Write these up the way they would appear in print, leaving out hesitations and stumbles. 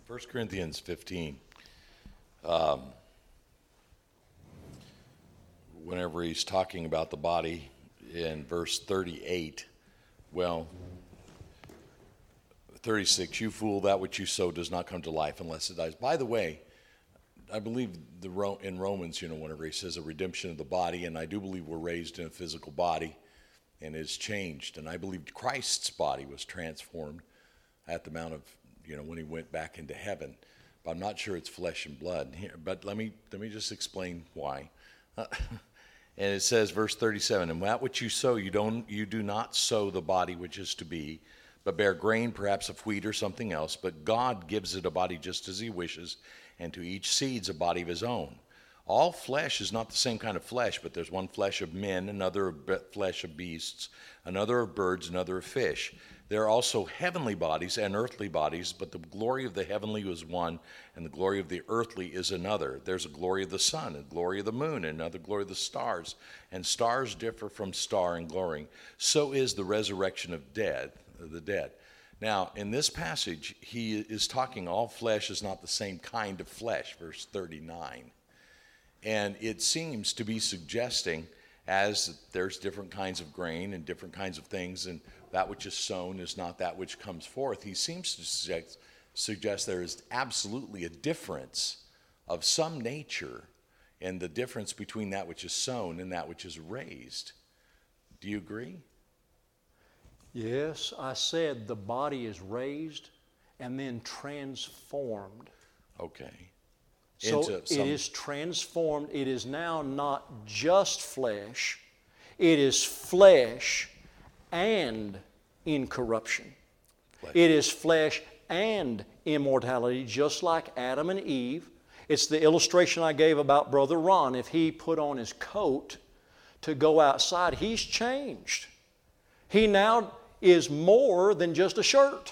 1 Corinthians 15, whenever he's talking about the body in verse 38, 36, you fool, that which you sow does not come to life unless it dies. By the way, I believe in Romans, whenever he says a redemption of the body, and I do believe we're raised in a physical body and is changed. And I believe Christ's body was transformed at the Mount of, when he went back into heaven. But I'm not sure it's flesh and blood here. But let me just explain why. And it says, verse 37, and that which you sow, you do not sow the body which is to be, but bear grain, perhaps of wheat or something else. But God gives it a body just as he wishes, and to each seeds a body of his own. All flesh is not the same kind of flesh, but there's one flesh of men, another flesh of beasts, another of birds, another of fish. There are also heavenly bodies and earthly bodies, but the glory of the heavenly is one, and the glory of the earthly is another. There's a glory of the sun, a glory of the moon, and another glory of the stars. And stars differ from star in glory. So is the resurrection of the dead. Now, in this passage, he is talking all flesh is not the same kind of flesh, verse 39. And it seems to be suggesting, as there's different kinds of grain and different kinds of things, and that which is sown is not that which comes forth. He seems to suggest there is absolutely a difference of some nature in the difference between that which is sown and that which is raised. Do you agree? Yes, I said the body is raised and then transformed. Okay. So it is transformed. It is now not just flesh. It is flesh and incorruption. It is flesh and immortality, just like Adam and Eve. It's the illustration I gave about Brother Ron. If he put on his coat to go outside, he's changed. He now is more than just a shirt.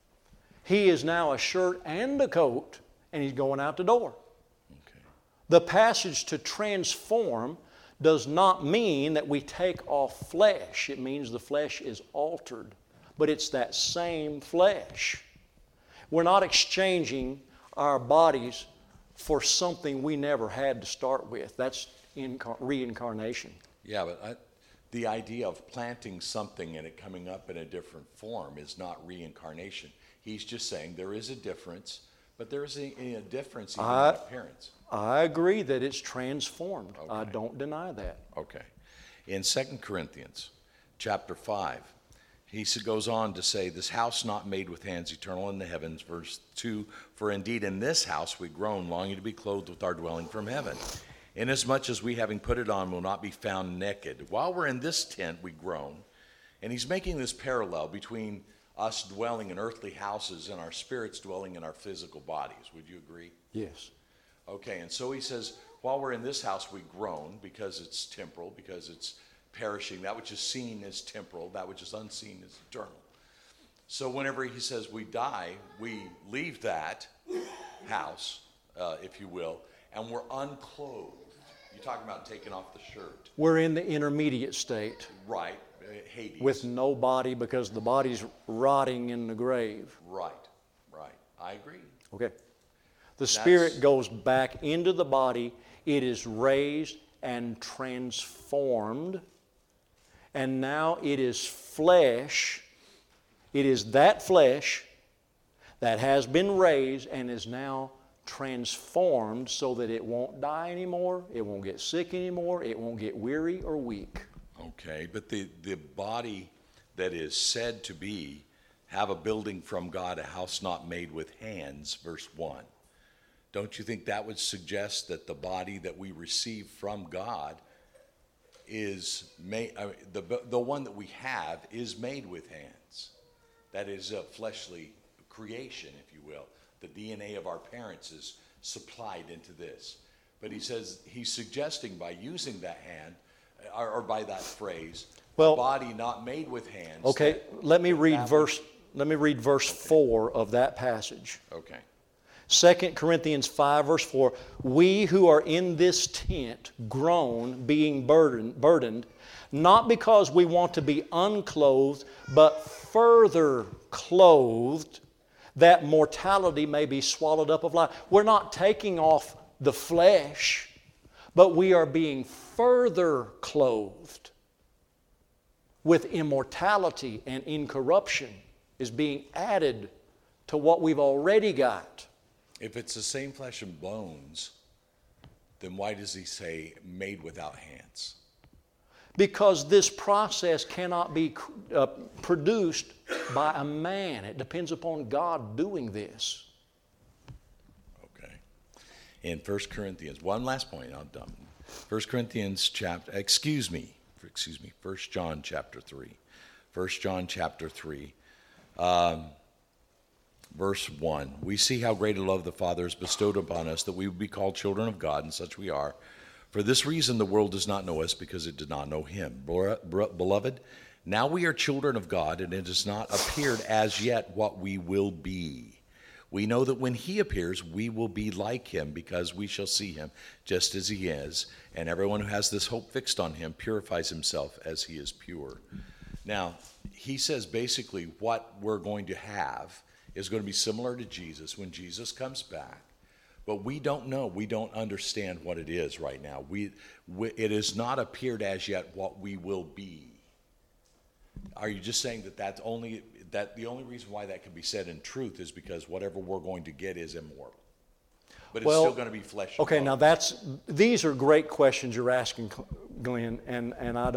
He is now a shirt and a coat, and he's going out the door. Okay. The passage to transform does not mean that we take off flesh. It means the flesh is altered, but it's that same flesh. We're not exchanging our bodies for something we never had to start with. That's reincarnation. Yeah, but the idea of planting something and it coming up in a different form is not reincarnation. He's just saying there is a difference, but there is a difference even in appearance. I agree that it's transformed. Okay. I don't deny that. Okay. In 2 Corinthians chapter 5, he goes on to say, this house not made with hands, eternal in the heavens. Verse 2, for indeed in this house we groan, longing to be clothed with our dwelling from heaven. Inasmuch as we, having put it on, will not be found naked. While we're in this tent, we groan. And he's making this parallel between us dwelling in earthly houses and our spirits dwelling in our physical bodies. Would you agree? Yes. Okay, and so he says, while we're in this house, we groan because it's temporal, because it's perishing. That which is seen is temporal. That which is unseen is eternal. So whenever he says we die, we leave that house, if you will, and we're unclothed. You're talking about taking off the shirt. We're in the intermediate state. Right, Hades. With no body because the body's rotting in the grave. Right. I agree. Okay. The spirit goes back into the body. It is raised and transformed. And now it is flesh. It is that flesh that has been raised and is now transformed so that it won't die anymore, it won't get sick anymore, it won't get weary or weak. Okay, but the body that is said to have a building from God, a house not made with hands, verse 1. Don't you think that would suggest that the body that we receive from God is made, the one that we have is made with hands? That is a fleshly creation, if you will. The DNA of our parents is supplied into this. But he says, he's suggesting by using that hand, or by that phrase, a body not made with hands. Okay, let me read verse 4 of that passage. Okay. 2 Corinthians 5, verse 4, we who are in this tent groan, being burdened, not because we want to be unclothed, but further clothed, that mortality may be swallowed up of life. We're not taking off the flesh, but we are being further clothed with immortality, and incorruption is being added to what we've already got. If it's the same flesh and bones, then why does he say made without hands? Because this process cannot be produced by a man. It depends upon God doing this. Okay. In 1 Corinthians, one last point, I'm done. 1 Corinthians chapter, 1 John chapter 3. 1 John chapter 3, verse 1. We see how great a love the Father has bestowed upon us, that we would be called children of God, and such we are. For this reason the world does not know us, because it did not know him. Beloved, now we are children of God, and it has not appeared as yet what we will be. We know that when he appears, we will be like him, because we shall see him just as he is. And everyone who has this hope fixed on him purifies himself as he is pure. Now, he says basically what we're going to have is going to be similar to Jesus when Jesus comes back. But we don't know. We don't understand what it is right now. It has not appeared as yet what we will be. Are you just saying that the only reason why that can be said in truth is because whatever we're going to get is immortal? But it's still going to be flesh and okay, bone. now these are great questions you're asking, Glenn, and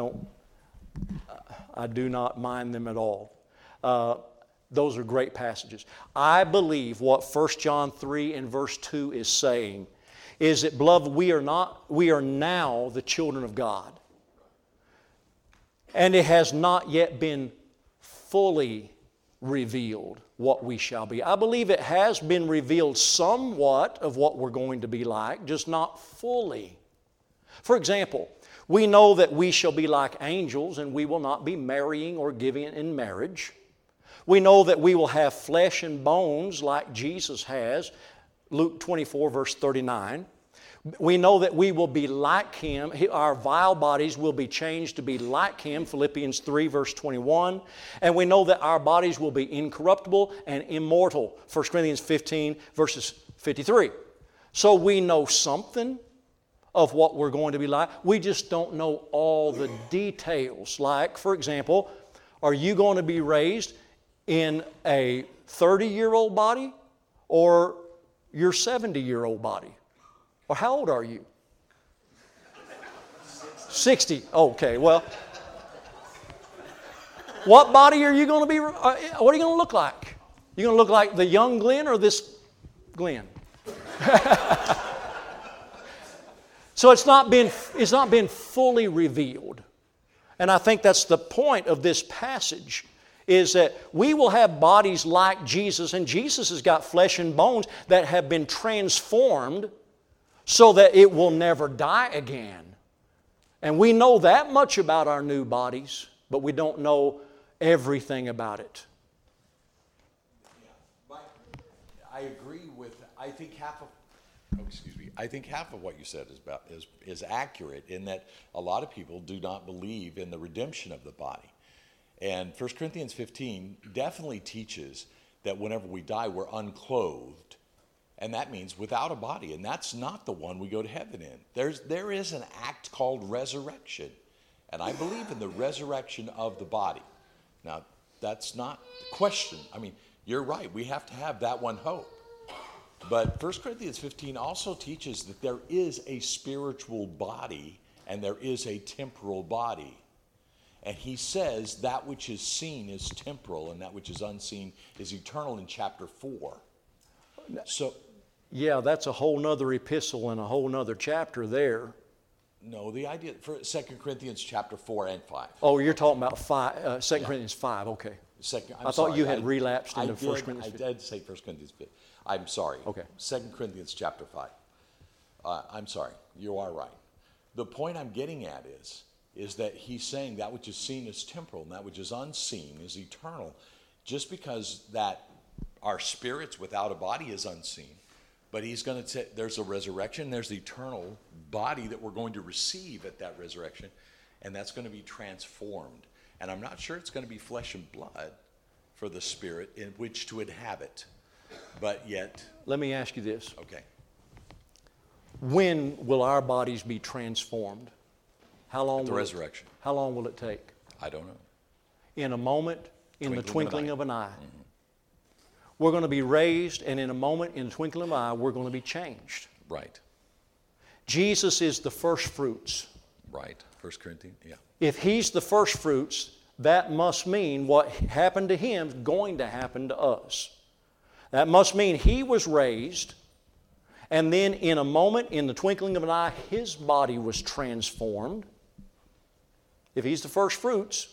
I do not mind them at all. Those are great passages. I believe what 1 John 3 and verse 2 is saying is that, beloved, we are now the children of God. And it has not yet been fully revealed what we shall be. I believe it has been revealed somewhat of what we're going to be like, just not fully. For example, we know that we shall be like angels, and we will not be marrying or giving in marriage. We know that we will have flesh and bones like Jesus has, Luke 24, verse 39. We know that we will be like Him. Our vile bodies will be changed to be like Him, Philippians 3, verse 21. And we know that our bodies will be incorruptible and immortal, 1 Corinthians 15, verses 53. So we know something of what we're going to be like. We just don't know all the details. Like, for example, are you going to be raised in a 30-year-old body or your 70-year-old body? Or how old are you? 60. Okay, well, what body are you going to be, what are you going to look like? You going to look like the young Glenn or this Glenn? So it's not been fully revealed. And I think that's the point of this passage, is that we will have bodies like Jesus, and Jesus has got flesh and bones that have been transformed so that it will never die again. And we know that much about our new bodies, but we don't know everything about it. Yeah, I agree with, I think half of what you said is accurate, in that a lot of people do not believe in the redemption of the body. And 1 Corinthians 15 definitely teaches that whenever we die, we're unclothed. And that means without a body. And that's not the one we go to heaven in. There is an act called resurrection. And I believe in the resurrection of the body. Now, that's not the question. I mean, you're right. We have to have that one hope. But 1 Corinthians 15 also teaches that there is a spiritual body and there is a temporal body. And he says that which is seen is temporal and that which is unseen is eternal in chapter 4. So, yeah, that's a whole nother epistle and a whole nother chapter there. No, the idea for 2 Corinthians chapter 4 and 5. Oh, you're talking about 2 Corinthians 5, okay. I thought you had relapsed into 1 Corinthians 5. I did say 1 Corinthians 5. I'm sorry. Okay. 2 Corinthians chapter 5. I'm sorry. You are right. The point I'm getting at is that he's saying that which is seen is temporal and that which is unseen is eternal. Just because that our spirits without a body is unseen, but he's going to say there's a resurrection, there's the eternal body that we're going to receive at that resurrection, and that's going to be transformed. And I'm not sure it's going to be flesh and blood for the spirit in which to inhabit. But yet, let me ask you this. okay, When will our bodies be transformed? How long? at the resurrection. How long will it take? I don't know. In a moment, in the twinkling of an eye. Mm-hmm. We're going to be raised, and in a moment, in the twinkling of an eye, we're going to be changed. Right, Jesus is the first fruits. right. 1 Corinthians, yeah. If He's the first fruits, that must mean what happened to Him is going to happen to us. That must mean He was raised, and then in a moment, in the twinkling of an eye, His body was transformed. If He's the first fruits.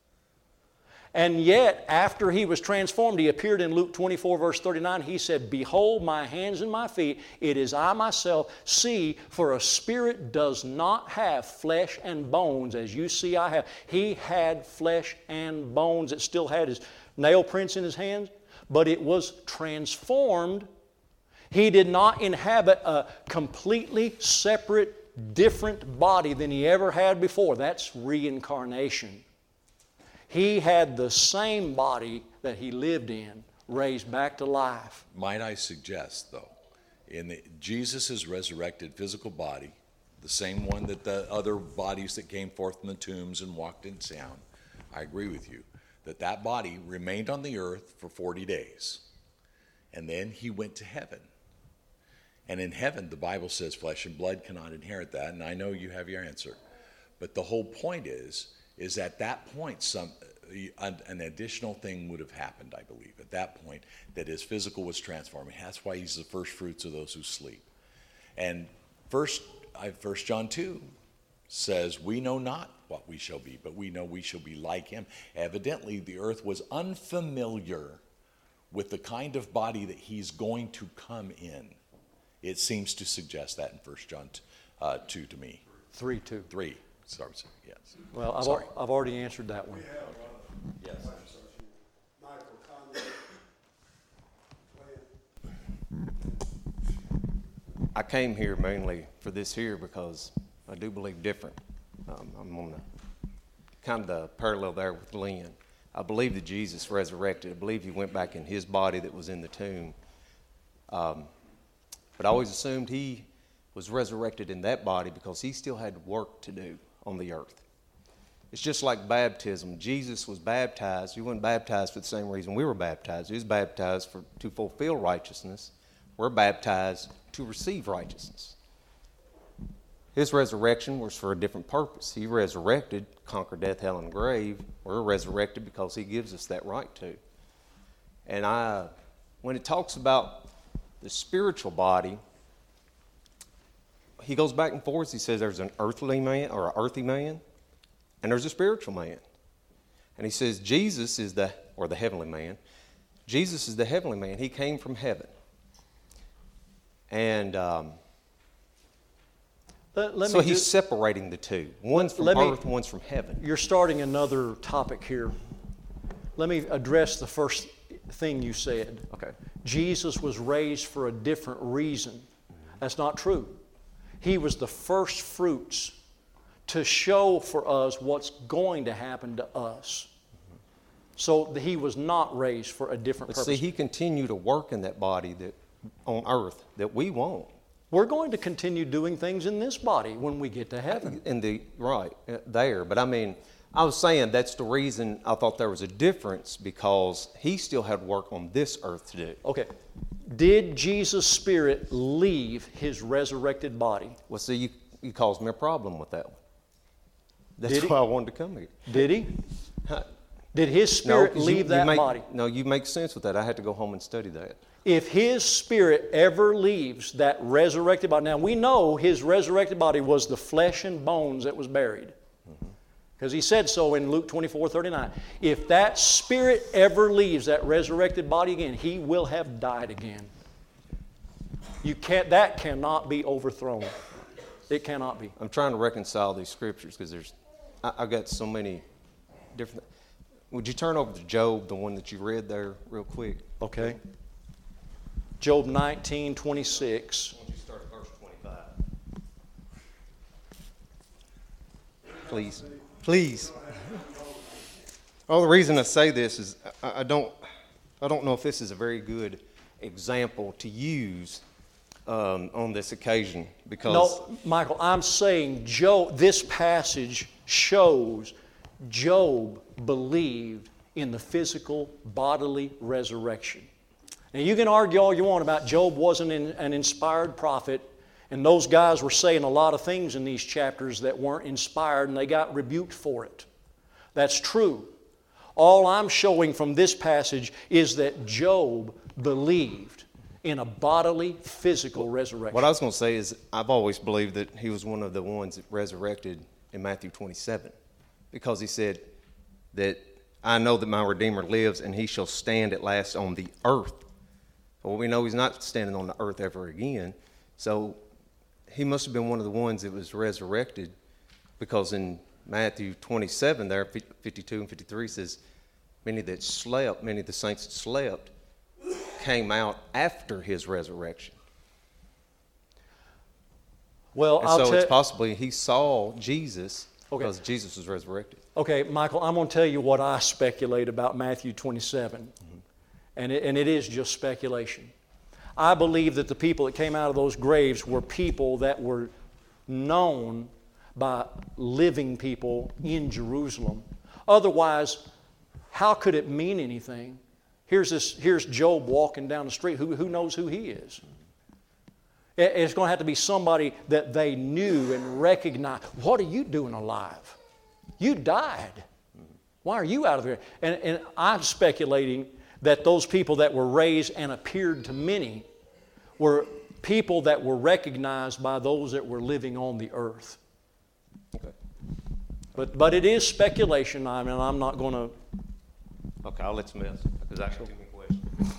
And yet, after He was transformed, He appeared in Luke 24, verse 39. He said, "Behold my hands and my feet, it is I myself. See, for a spirit does not have flesh and bones, as you see I have." He had flesh and bones. It still had His nail prints in His hands, but it was transformed. He did not inhabit a completely separate, different body than He ever had before. That's reincarnation. He had the same body that He lived in, raised back to life. Might I suggest, though, Jesus' resurrected physical body, the same one that the other bodies that came forth from the tombs and walked in sound, I agree with you, that body remained on the earth for 40 days. And then He went to heaven. And in heaven, the Bible says flesh and blood cannot inherit that, and I know you have your answer. But the whole point is at that point an additional thing would have happened, I believe, at that point, that His physical was transforming. That's why He's the first fruits of those who sleep. And 1 John 2 says, "We know not what we shall be, but we know we shall be like Him." Evidently, the earth was unfamiliar with the kind of body that He's going to come in. It seems to suggest that in 1 John 2 to me. 3:2. 3. Sorry, yes. Well, I've already answered that one. Yes. I came here mainly for this here because I do believe different. I'm on the kind of the parallel there with Lynn. I believe that Jesus resurrected. I believe He went back in His body that was in the tomb. But I always assumed He was resurrected in that body because He still had work to do on the earth. It's just like baptism. Jesus was baptized. He wasn't baptized for the same reason we were baptized. He was baptized to fulfill righteousness. We're baptized to receive righteousness. His resurrection was for a different purpose. He resurrected, conquered death, hell, and the grave. We're resurrected because He gives us that right to. And when it talks about the spiritual body, he goes back and forth. He says there's an earthly man or an earthy man, and there's a spiritual man. And he says Jesus is the heavenly man. Jesus is the heavenly man. He came from heaven. And so He's separating the two. One's from earth, one's from heaven. You're starting another topic here. Let me address the first thing you said. Okay. Jesus was raised for a different reason. That's not true. He was the first fruits to show for us what's going to happen to us. So He was not raised for a different purpose. See, He continued to work in that body that on earth that we won't. We're going to continue doing things in this body when we get to heaven. There. But I mean, I was saying that's the reason I thought there was a difference, because He still had work on this earth to do. Okay. Did Jesus' spirit leave His resurrected body? Well, see, you caused me a problem with that one. That's why I wanted to come here. Did He? Did His spirit leave that body? No, you make sense with that. I had to go home and study that. If His spirit ever leaves that resurrected body, now we know His resurrected body was the flesh and bones that was buried. Because He said so in Luke 24:39. If that spirit ever leaves that resurrected body again, He will have died again. That cannot be overthrown. It cannot be. I'm trying to reconcile these scriptures because I've got so many different. Would you turn over to Job, the one that you read there, real quick? Okay. Job 19:26. Why don't you start at verse 25? Please. Well, the reason I say this is I don't know if this is a very good example to use on this occasion, because No, Michael, I'm saying this passage shows Job believed in the physical bodily resurrection. Now you can argue all you want about Job wasn't an inspired prophet, and those guys were saying a lot of things in these chapters that weren't inspired, and they got rebuked for it. That's true. All I'm showing from this passage is that Job believed in a bodily, physical resurrection. what I was going to say is I've always believed that he was one of the ones that resurrected in Matthew 27, because he said that I know that my Redeemer lives and he shall stand at last on the earth. Well, we know he's not standing on the earth ever again. So he must have been one of the ones that was resurrected, because in Matthew 27 there, 52 and 53 says, many of the saints that slept came out after his resurrection. Well, And so it's possibly he saw Jesus because Jesus was resurrected. Okay, Michael, I'm going to tell you what I speculate about Matthew 27. And it is just speculation. I believe that the people that came out of those graves were people that were known by living people in Jerusalem. Otherwise, how could it mean anything? Here's Job walking down the street. Who knows who he is? It's going to have to be somebody that they knew and recognized. What are you doing alive? You died. Why are you out of there? And I'm speculating that those people that were raised and appeared to many were people that were recognized by those that were living on the earth. Okay. But it is speculation. I mean, I'm not going to. Okay, I'll let somebody else, because I got too many questions.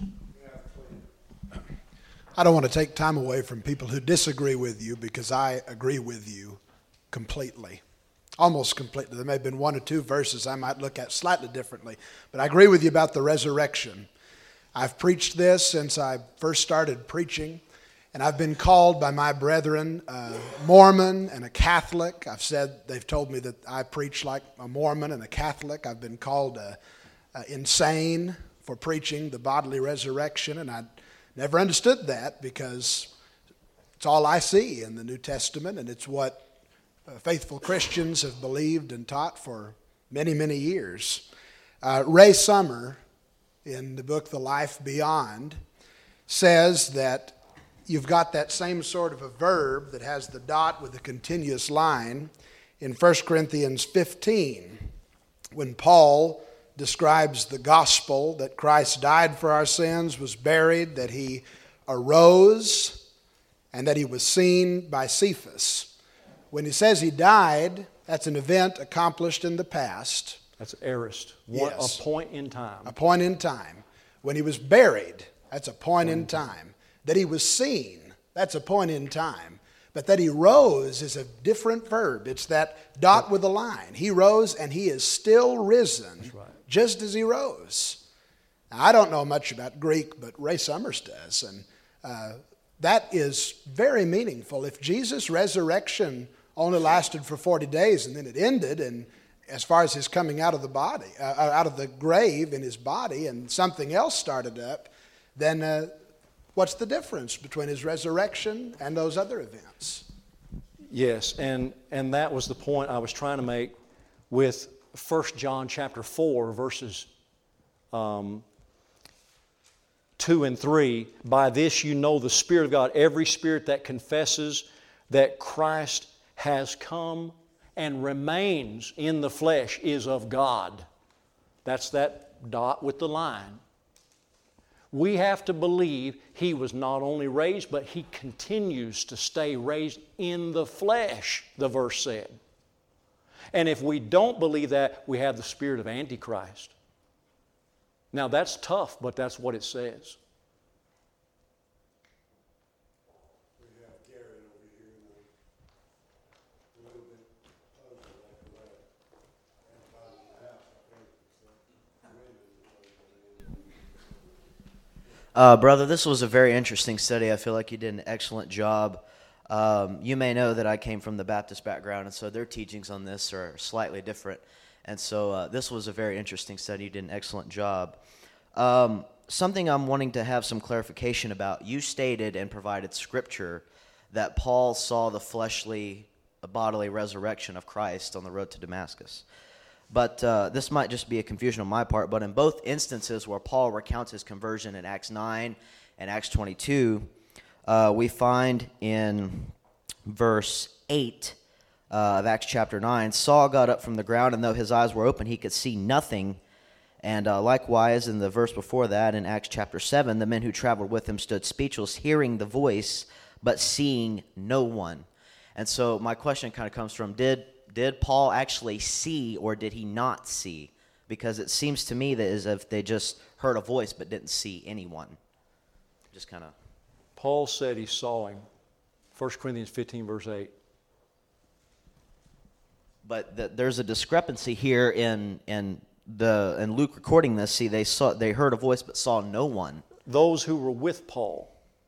I don't want to take time away from people who disagree with you, because I agree with you completely. Almost completely. There may have been one or two verses I might look at slightly differently, but I agree with you about the resurrection. I've preached this since I first started preaching, and I've been called by my brethren a Mormon and a Catholic. They've told me that I preach like a Mormon and a Catholic. I've been called insane for preaching the bodily resurrection, and I never understood that, because it's all I see in the New Testament, and it's what faithful Christians have believed and taught for many, many years. Ray Summer, in the book The Life Beyond, says that you've got that same sort of a verb that has the dot with a continuous line in 1 Corinthians 15, when Paul describes the gospel, that Christ died for our sins, was buried, that he arose, and that he was seen by Cephas. When he says he died, that's an event accomplished in the past. That's aorist. Yes. A point in time. A point in time. When he was buried, that's a point in time. That he was seen, that's a point in time. But that he rose is a different verb. It's that dot with a line. He rose and he is still risen, just as he rose. Now, I don't know much about Greek, but Ray Summers does. And that is very meaningful. If Jesus' resurrection only lasted for 40 days and then it ended, and as far as his coming out of the body, out of the grave in his body, and something else started up, then what's the difference between his resurrection and those other events? Yes, and that was the point I was trying to make with 1 John chapter 4, verses 2 and 3. By this you know the Spirit of God. Every spirit that confesses that Christ has come and remains in the flesh is of God. That's that dot with the line. We have to believe he was not only raised, but he continues to stay raised in the flesh, the verse said. And if we don't believe that, we have the spirit of Antichrist. Now that's tough, but that's what it says. Brother, this was a very interesting study. I feel like you did an excellent job. You may know that I came from the Baptist background, and so their teachings on this are slightly different. And so this was a very interesting study. You did an excellent job. something I'm wanting to have some clarification about. You stated and provided scripture that Paul saw the fleshly, bodily resurrection of Christ on the road to Damascus. But this might just be a confusion on my part, but in both instances where Paul recounts his conversion in Acts 9 and Acts 22, we find in verse 8 of Acts chapter 9, Saul got up from the ground, and though his eyes were open, he could see nothing. And likewise, in the verse before that, in Acts chapter 7, the men who traveled with him stood speechless, hearing the voice, but seeing no one. And so my question kind of comes from, did Paul actually see, or did he not see? Because it seems to me that as if they just heard a voice but didn't see anyone. Just kind of. Paul said he saw him. 1 Corinthians 15, verse 8. But there's a discrepancy here in Luke recording this. See, they heard a voice but saw no one. Those who were with Paul.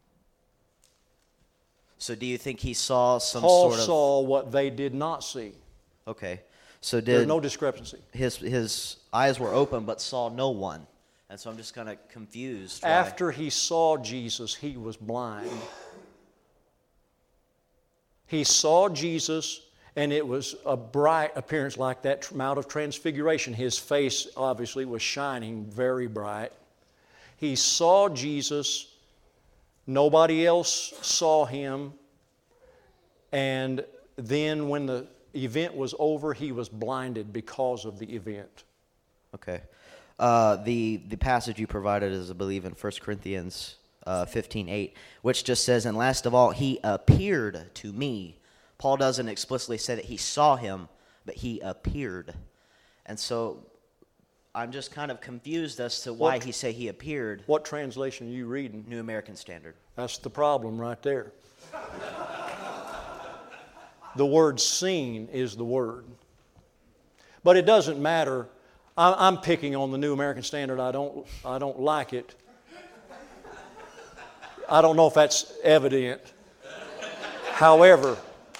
So do you think he saw some Paul sort of... saw what they did not see. Okay. So There's no discrepancy. His eyes were open but saw no one. And so I'm just kind of confused. After he saw Jesus, he was blind. He saw Jesus, and it was a bright appearance like that Mount of Transfiguration. His face obviously was shining very bright. He saw Jesus. Nobody else saw him. And then when the event was over, he was blinded because of the event. Okay. The passage you provided is, I believe, in 1 Corinthians 15:8, which just says, and last of all, he appeared to me. Paul doesn't explicitly say that he saw him, but he appeared. And so I'm just kind of confused as to why he say he appeared. What translation are you reading? New American Standard. That's the problem right there. The word seen is the word. But it doesn't matter. I'm picking on the New American Standard. I don't like it. I don't know if that's evident. However,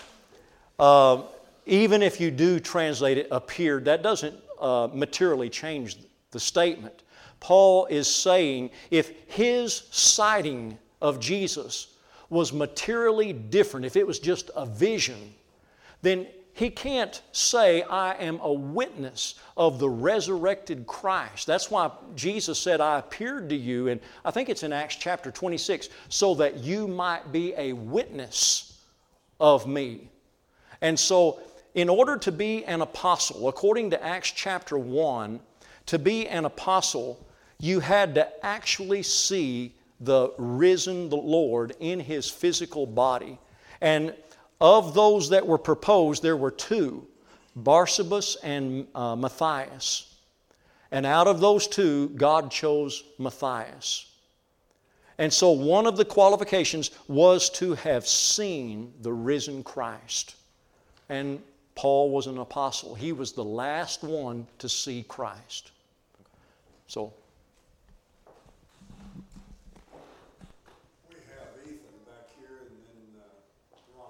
even if you do translate it appeared, that doesn't materially change the statement. Paul is saying if his sighting of Jesus was materially different, if it was just a vision, then he can't say, I am a witness of the resurrected Christ. That's why Jesus said, I appeared to you, and I think it's in Acts chapter 26, so that you might be a witness of me. And so, in order to be an apostle, according to Acts chapter 1, to be an apostle, you had to actually see the risen Lord in His physical body. And of those that were proposed, there were two, Barsabas and Matthias. And out of those two, God chose Matthias. And so one of the qualifications was to have seen the risen Christ. And Paul was an apostle. He was the last one to see Christ. So we have Ethan back here and then Ron.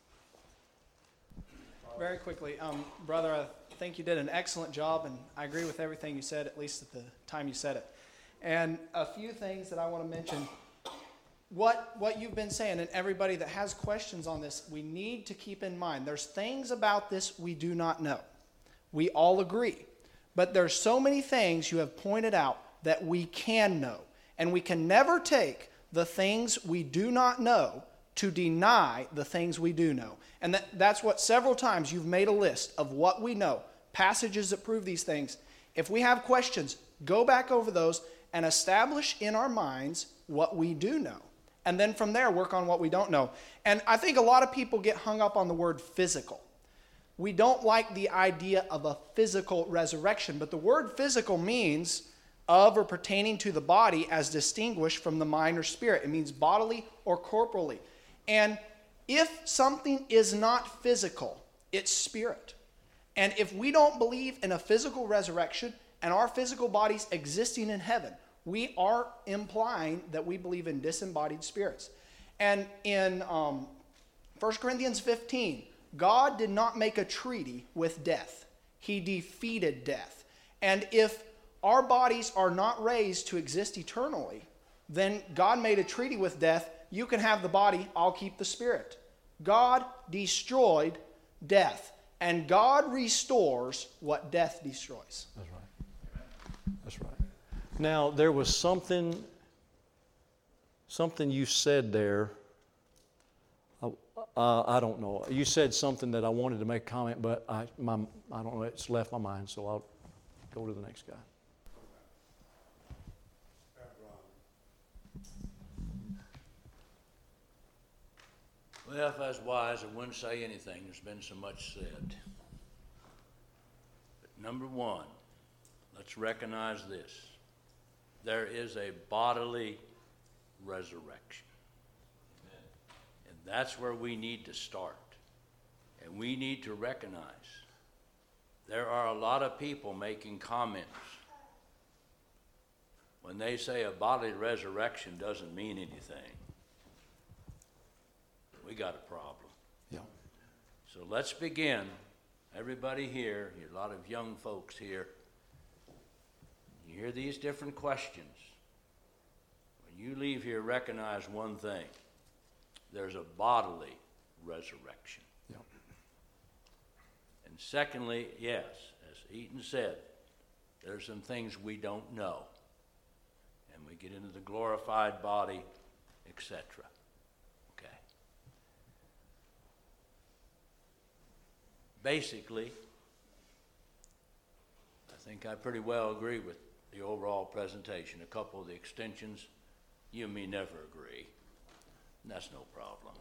Very quickly, brother, I think you did an excellent job, and I agree with everything you said, at least at the time you said it. And a few things that I want to mention. What you've been saying, and everybody that has questions on this, we need to keep in mind. There's things about this we do not know. We all agree. But there's so many things you have pointed out that we can know. And we can never take the things we do not know to deny the things we do know. And that's what several times you've made a list of what we know, passages that prove these things. If we have questions, go back over those and establish in our minds what we do know. And then from there, work on what we don't know. And I think a lot of people get hung up on the word physical. We don't like the idea of a physical resurrection, but the word physical means of or pertaining to the body as distinguished from the mind or spirit. It means bodily or corporally. And if something is not physical, it's spirit. And if we don't believe in a physical resurrection and our physical bodies existing in heaven, we are implying that we believe in disembodied spirits. And in 1 Corinthians 15, God did not make a treaty with death. He defeated death. And if our bodies are not raised to exist eternally, then God made a treaty with death. You can have the body, I'll keep the spirit. God destroyed death, and God restores what death destroys. That's right. That's right. Now, there was something you said there. I don't know. You said something that I wanted to make a comment, but I don't know. It's left my mind, so I'll go to the next guy. Well, if I was wise, I wouldn't say anything. There's been so much said. But number one, let's recognize this. There is a bodily resurrection. Amen. And that's where we need to start. And we need to recognize there are a lot of people making comments when they say a bodily resurrection doesn't mean anything. We got a problem. Yeah. So let's begin. Everybody here, a lot of young folks here, you hear these different questions. When you leave here, recognize one thing. There's a bodily resurrection. Yeah. And secondly, yes, as Eaton said, there's some things we don't know. And we get into the glorified body, etc. Okay. Basically, I think I pretty well agree with the overall presentation. A couple of the extensions, you and me never agree. And that's no problem.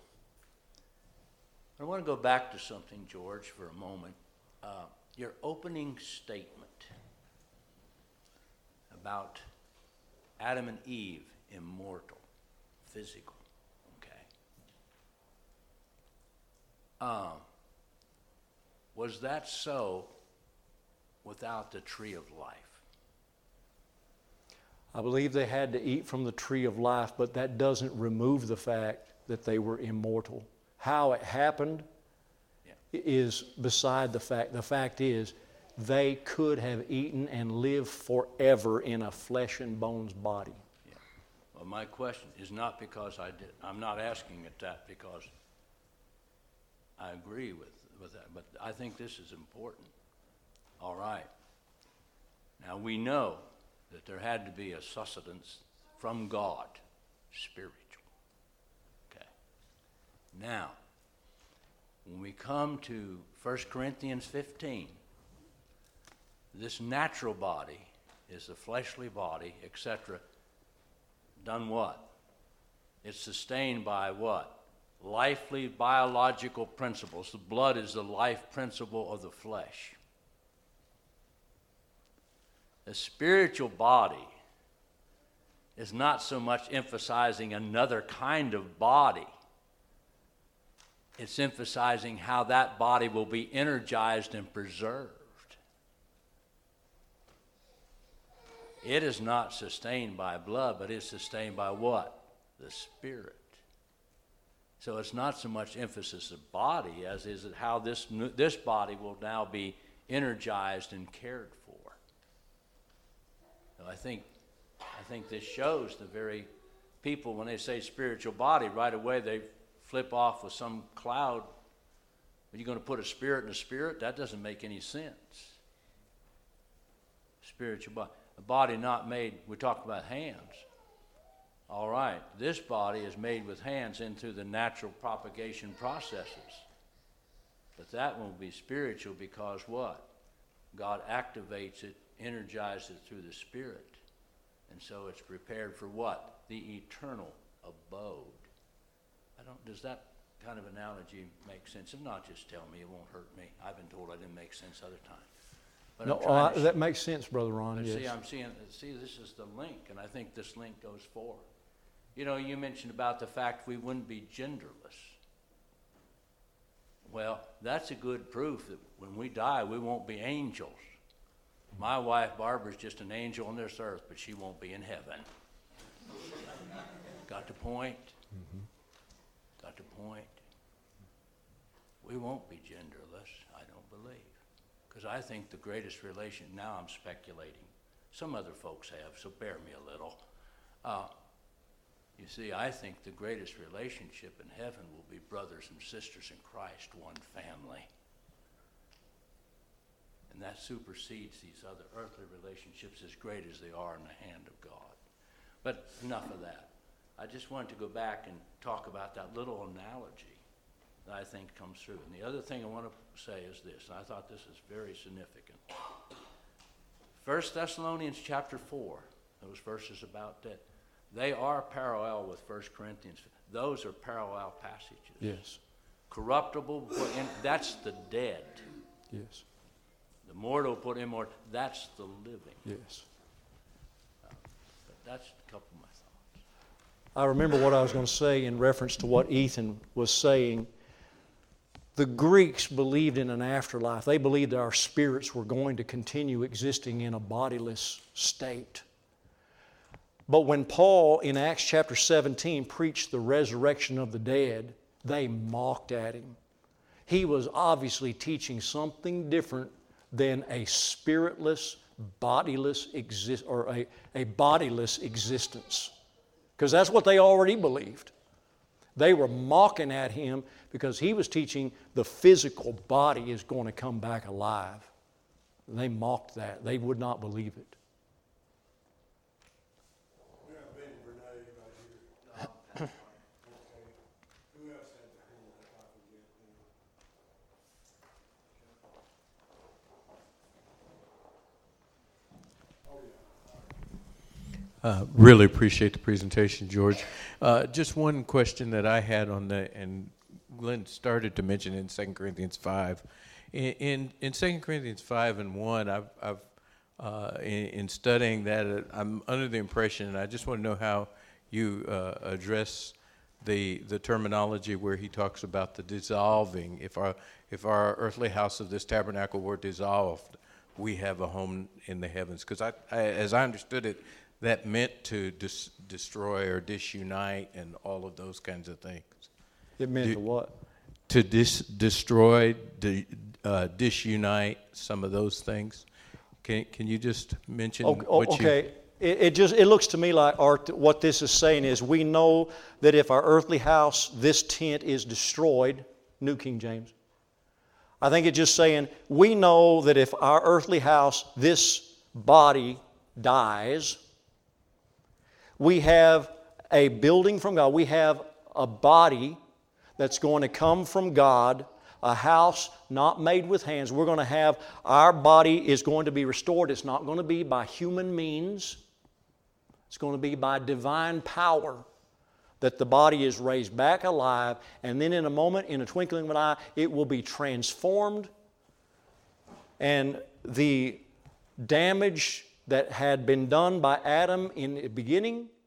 I want to go back to something, George, for a moment. Your opening statement about Adam and Eve, immortal, physical, okay? Was that so without the tree of life? I believe they had to eat from the tree of life, but that doesn't remove the fact that they were immortal. How it happened is beside the fact. The fact is, they could have eaten and lived forever in a flesh and bones body. Yeah. Well, my question is not because I did. I'm not asking it that because I agree with that, but I think this is important. All right. Now we know that there had to be a sustenance from God, spiritual. Okay. Now, when we come to 1 Corinthians 15, this natural body is the fleshly body, etc. Done what? It's sustained by what? Lifely biological principles. The blood is the life principle of the flesh. The spiritual body is not so much emphasizing another kind of body. It's emphasizing how that body will be energized and preserved. It is not sustained by blood, but it's sustained by what? The Spirit. So it's not so much emphasis of body as is it how this body will now be energized and cared for. So I think this shows the very people, when they say spiritual body, right away they flip off with some cloud. Are you going to put a spirit in a spirit? That doesn't make any sense. Spiritual body. A body not made, we talk about hands. All right, this body is made with hands into the natural propagation processes. But that won't be spiritual because what? God activates it, energizes it through the Spirit. And so it's prepared for what? The eternal abode. Does that kind of analogy make sense? If not, just tell me, it won't hurt me. I've been told I didn't make sense other times. But No, that makes sense, Brother Ron. Yes. See, this is the link, and I think this link goes forward. You know, you mentioned about the fact we wouldn't be genderless. Well, that's a good proof that when we die, we won't be angels. My wife, Barbara's just an angel on this earth, but she won't be in heaven. Got the point? Mm-hmm. Got the point? We won't be genderless, I don't believe. Because I think the greatest relation, now I'm speculating, Some other folks have, so bear me a little. You see, I think the greatest relationship in heaven will be brothers and sisters in Christ, one family. And that supersedes these other earthly relationships, as great as they are in the hand of God. But enough of that. I just wanted to go back and talk about that little analogy that I think comes through. And the other thing I want to say is this, and I thought this is very significant. 1 Thessalonians chapter 4, those verses about that, they are parallel with 1 Corinthians. Those are parallel passages. Yes. Corruptible, that's the dead. Yes. The mortal put immortal, that's the living. Yes. But that's a couple of my thoughts. I remember what I was going to say in reference to what Ethan was saying. The Greeks believed in an afterlife. They believed that our spirits were going to continue existing in a bodiless state. But when Paul in Acts chapter 17 preached the resurrection of the dead, they mocked at him. He was obviously teaching something different than a spiritless, bodiless a bodiless existence. Because that's what they already believed. They were mocking at him because he was teaching the physical body is going to come back alive. They mocked that. They would not believe it. We have Ben Bernay right here. Okay. Who else had their hand up? I forget now. Really appreciate the presentation, George. Just one question that I had on and Glenn started to mention in 2 Corinthians 5. In 2 Corinthians 5 and 1, in studying that, I'm under the impression, and I just want to know how you address the terminology where he talks about the dissolving. If our earthly house of this tabernacle were dissolved, we have a home in the heavens. Because as I understood it, that meant to destroy or disunite and all of those kinds of things. It meant to what? To destroy, disunite, some of those things. Can you just mention okay. It looks to me like what this is saying is we know that if our earthly house, this tent is destroyed, New King James, I think it's just saying we know that if our earthly house, this body dies, we have a building from God. We have a body that's going to come from God, a house not made with hands. We're going to have, our body is going to be restored. It's not going to be by human means. It's going to be by divine power that the body is raised back alive, and then in a moment, in a twinkling of an eye, it will be transformed, and the damage that had been done by Adam in the beginning